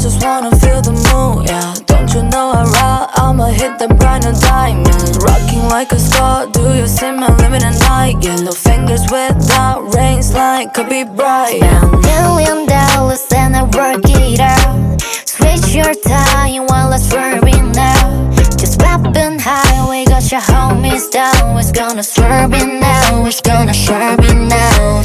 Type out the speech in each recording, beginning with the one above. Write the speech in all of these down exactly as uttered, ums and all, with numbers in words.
just wanna feel the mood, yeah. Don't you know I rock, I'ma hit the brand new diamond. Rocking like a star, do you see my living at night? Yellow fingers without rings like could be bright. Spend million dollars and I work it out. Switch your time while I swerve it now. Just poppin' high, we got your homies down. We're gonna swerve it now, we're gonna swerve it now.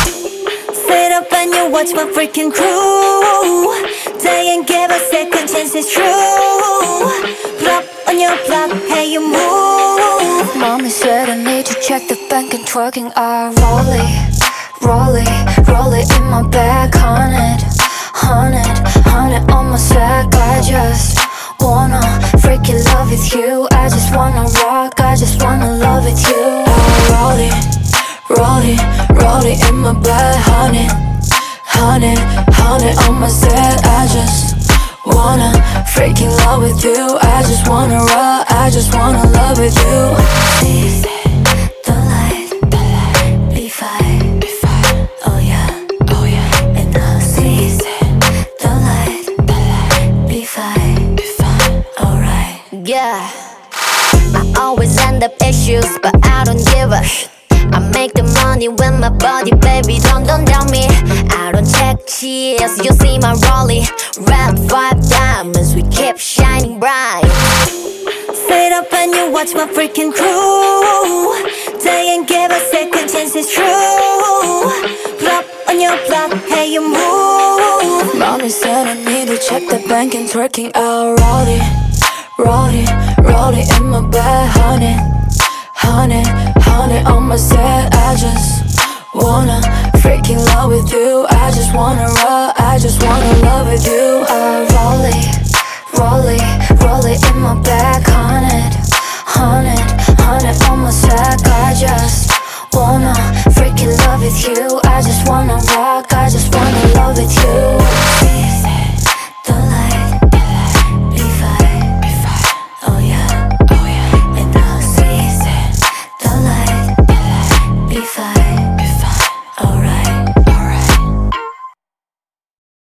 Sit up and you watch my freaking crew. They ain't give a second chance, it's true. Flop on your block, hey you move. Mommy said I need to check the bank and twerking. I roll it, roll it, roll it in my bag. Hundred, hundred, hundred on my sack. I just wanna freaking love with you. I just wanna rock, I just wanna love with you. I roll it, roll it, roll it in my bag. Hundred, hundred, hundred on my set. I just wanna freaking love with you. I just wanna rock, I just wanna love with you. See the light, the light, be fine, be fine. Oh yeah, oh yeah. And I'll see the light, the light, be fine, be fine. Alright, yeah. I always end up issues, but I don't give a shit. I make the money with my body, baby, don't, don't doubt me. I don't check cheers, you see my rollie. Red five diamonds, we keep shining bright. Sit up and you watch my freaking crew. They ain't give a second chance, it's true. Flop on your block, hey you move. Mommy said I need to check the bank and twerking. I roll it, roll it, roll it in my bag. Hundred, hundred, hundred on my set. I just wanna freaking love with you. I just wanna rock, I just wanna love with you. I roll it, roll it, roll it in my bag. Hundred, hundred, hundred on my sack. I just wanna freaking love with you. I just wanna rock, I just wanna love with you.